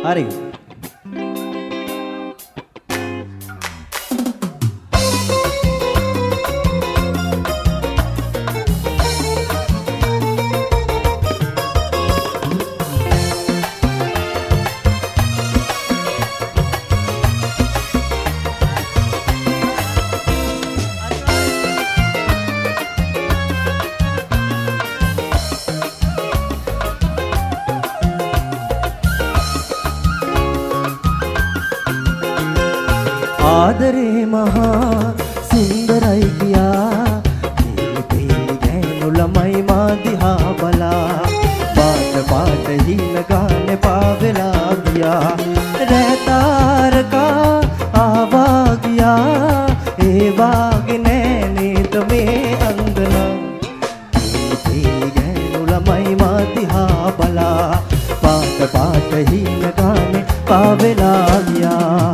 හරි. ආදරේ මහා සුන්දරයි කියා පීලි පීලි ගෑනු ළමයි මා දිහා බලා පාට පාට හින ගානේ පාවෙලා ගියා රෑ තාරකා ආවා ගියා ඒ වාගේ නෑ නේද මේ අංගනා පීලි පීලි ගෑනු ළමයි මා දිහා බලා පාට පාට හින ගානේ පාවෙලා ගියා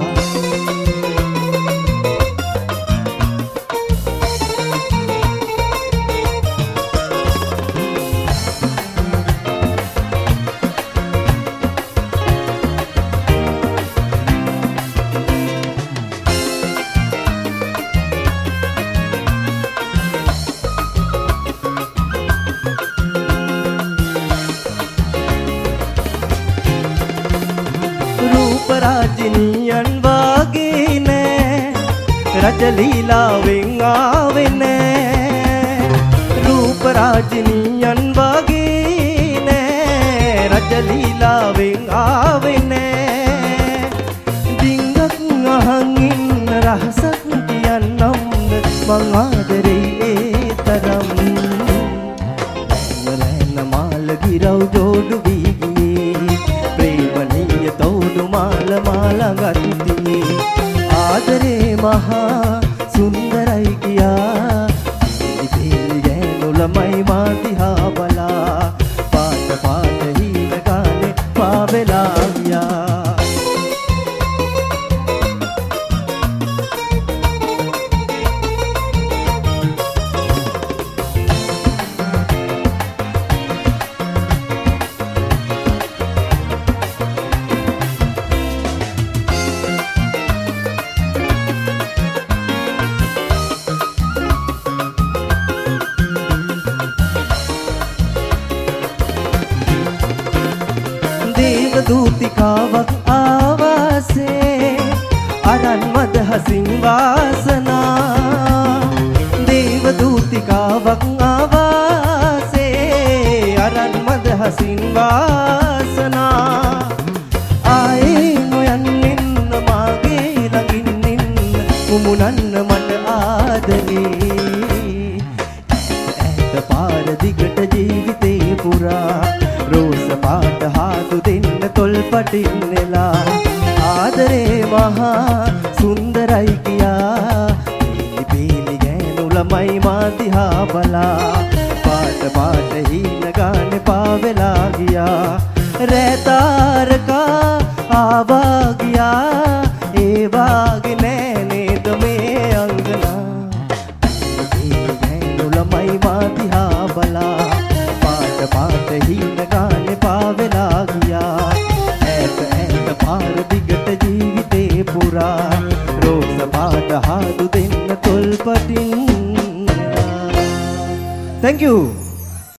රාජිනියන් වාගේ නෑ රජලීලාවෙන් ආවේ නෑ රූප රාජිනියන් වාගේ නෑ රජලීලාවෙන් ආවේ නෑ ඩිංගක් අහන් ඉන්න රහසක් කියන්නම්ද මං ආදරේ ඒ තරම් නෑන මාල ගිරව් ජෝඩු වී ගියේ ප්‍රේමණීය තෝඩු මාල මාළඟත්තියේ ආදරේ මහා සුන්දරයි කියා පීලි පීලි ගෑනු ළමයි මා දිහා බලා පාට පාට හින ගානේ පාවෙලා ගියා දූතිකාවක් ආවාසේ අරන් මදහසින් වාසනා දේව දූතිකාවක් ආවාසේ අරන් මදහසින් වාසනා ආයේ නොයන් ඉන්න මාගේ ළඟින් ඉන්න මුමුණන්න මට ආදරේ ඈත පාර දිගට ජීවිතේ පුරා රෝස පාට හාතු දෙන්න තොල්පටින් නෙලා ආදරේ මහා සුන්දරයි කියා පීලි පීලි ගෑනු ළමයි මා දිහා බලා පාට පාට හින ගානේ පාවෙලා ගියා රෑ තාරකා ආවා ගියා ඒ වාගේ නෑ නේද මේ අංගනා පීලි ගෑනු ළමයි මා දිහා බලා පාට පාට හින ගානේ පාවෙලා ගියා ඈත ඈත පාර දිගට ජීවිතේ පුරා රෝස පාට හාදු දෙන්න තොල්පටින් Thank you.